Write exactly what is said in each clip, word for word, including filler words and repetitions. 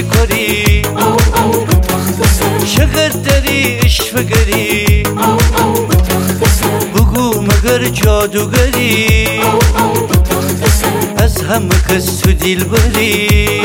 کاری چقدر داری عشق گری بگو مگر جادوگری از همه کس تو دل بری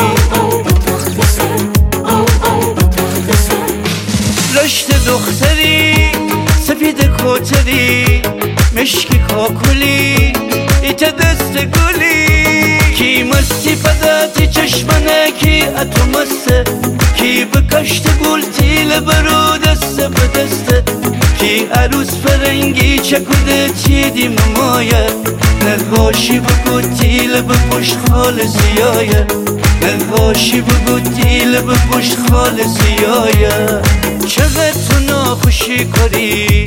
رشت دختری سفید کوتری مشکی کاکولی ایت دست گلی کی مستی پداتی چشمنه کی اتو مسته کی بکشت گل تیل برو دست به دسته کی عروس فرنگی چکوده چیدی ممایه نقاشی بگو تیل بپشت خال زیایه نقاشی بگو تیل بپشت خال زیایه چقدر تو ناخوشی کاری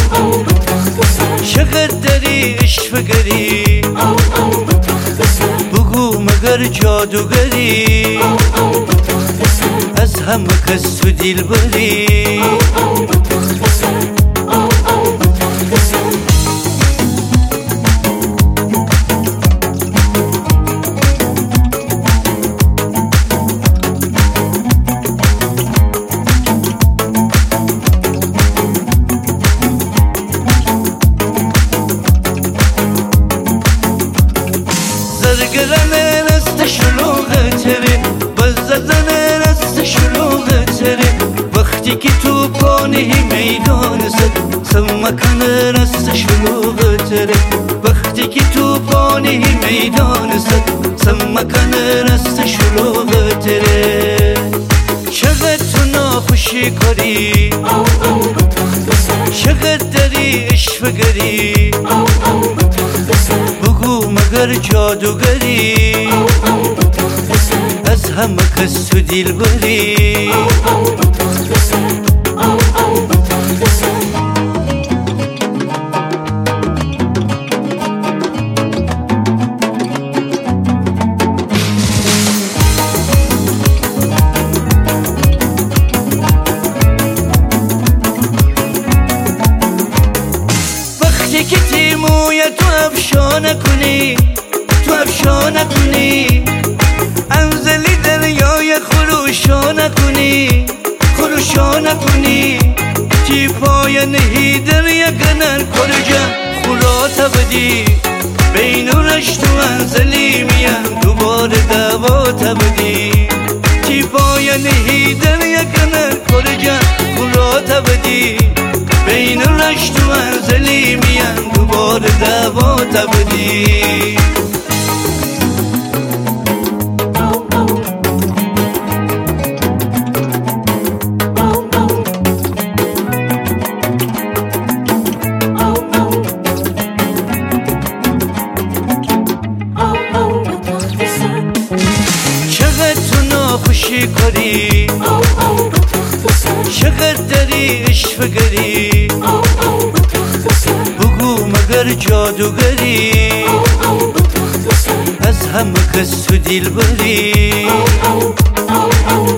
چقدر داری عشق گری بگو مگر جادوگری از همه کس تو دل بری زرگرنه رست شلوغه تره بزدنه رست شلوغه تره وقتی که تو پانه میدان زد سمکنه رست شلوغه تره وقتی که تو پانه میدان زد سمکنه رست شلوغه تره چقدر تو ناخوشی کاری چقدر داری عشق گری بگو مگر جادوگری از همه کس تو دل بری که تیموی تو افشانه کنی تو افشانه کنی انزلی دریای خروشانه کنی خروشانه کنی تی پای نهی دریا کنر کرجا خلاتا بدی بین رشت و انزلی میان دوباره دواتا بدی تی پای نهی دریا کنر کرجا خلاتا بدی بین رشت و انزلی میان دوباره دواتا بدی چقدر تو ناخوشی کاری چقدر داری عشق گری بگو مگر جادوگری از همه کس تو دل بری